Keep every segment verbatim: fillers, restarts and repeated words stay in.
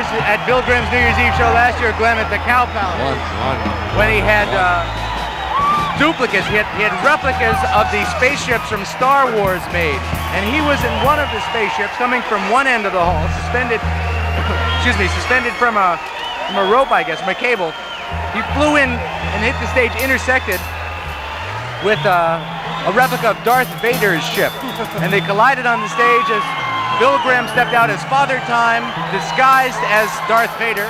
at Bill Grimm's New Year's Eve show last year, Glenn, at the Cow Palace. One, one. When he had uh, duplicates, he had, he had replicas of the spaceships from Star Wars made. And he was in one of the spaceships coming from one end of the hall, suspended, excuse me, suspended from a, from a rope, I guess, from a cable. He flew in and hit the stage, intersected with uh, a replica of Darth Vader's ship. And they collided on the stage as Bill Grimm stepped out as Father Time, disguised as Darth Vader.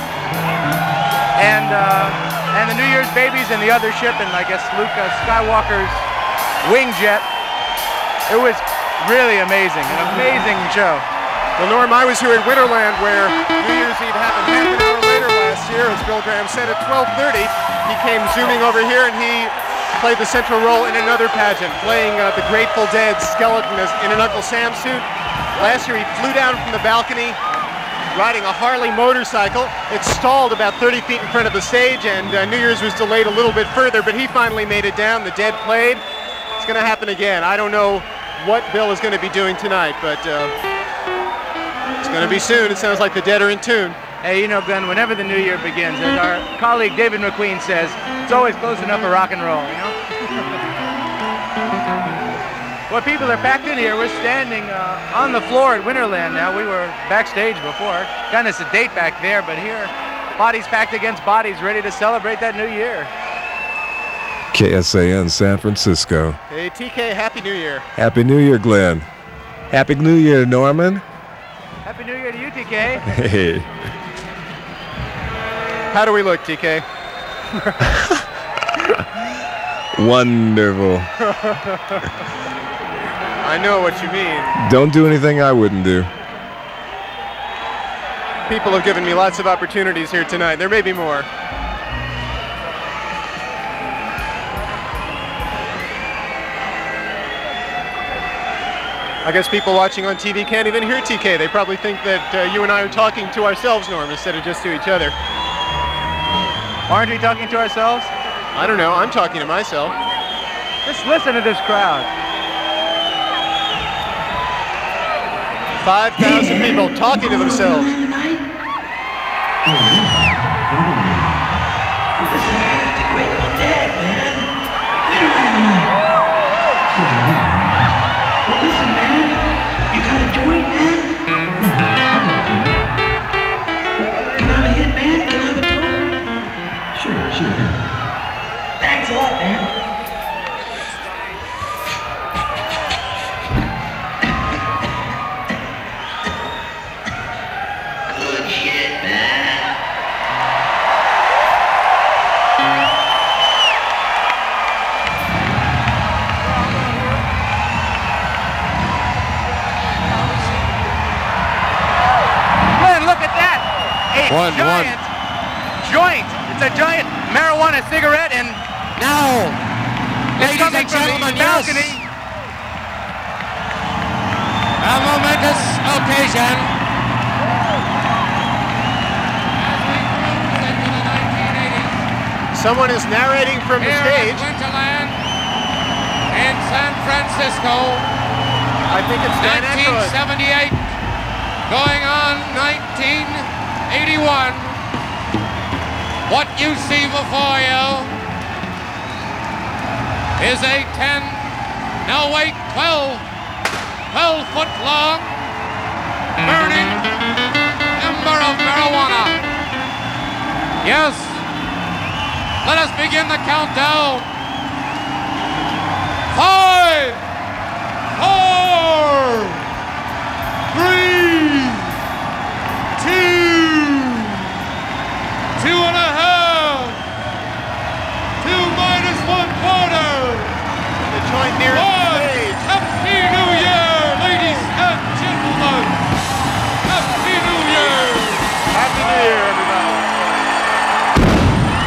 And uh, and the New Year's babies and the other ship, and I guess Luke uh, Skywalker's wing jet. It was really amazing, an amazing show. Well, Norm, I was here in Winterland where New Year's Eve happened half an hour later last year, as Bill Graham said, at twelve thirty. He came zooming over here and he played the central role in another pageant, playing uh, the Grateful Dead skeleton as, in an Uncle Sam suit. Last year he flew down from the balcony riding a Harley motorcycle. It stalled about thirty feet in front of the stage, and uh, New Year's was delayed a little bit further, but he finally made it down. The Dead played. It's going to happen again. I don't know what Bill is going to be doing tonight, but uh, it's going to be soon. It sounds like the Dead are in tune. Hey, you know, Glenn, whenever the new year begins, as our colleague David McQueen says, it's always close enough for rock and roll, you know? Well, people are packed in here. We're standing uh, on the floor at Winterland now. We were backstage before. Kind of sedate back there, but here, bodies packed against bodies, ready to celebrate that new year. K S A N San Francisco. Hey, T K, Happy New Year. Happy New Year, Glenn. Happy New Year, Norman. Happy New Year to you, T K. Hey. How do we look, T K? Wonderful. I know what you mean. Don't do anything I wouldn't do. People have given me lots of opportunities here tonight. There may be more. I guess people watching on T V can't even hear T K. They probably think that uh, you and I are talking to ourselves, Norm, instead of just to each other. Aren't we talking to ourselves? I don't know. I'm talking to myself. Just listen to this crowd. five thousand people talking to themselves. Thanks a lot, man. Good shit, man. Glenn, look at that! A One, giant joint. It's a giant marijuana cigarette, and Now, it's ladies coming and from gentlemen, the balcony. yes, a momentous occasion. Someone is narrating from the Here stage. at Winterland in San Francisco, I think it's Dan nineteen Aykroyd. seventy-eight, going on nineteen eighty-one. What you see before you is a ten, no wait, twelve, twelve foot long burning ember of marijuana. Yes, let us begin the countdown. Five,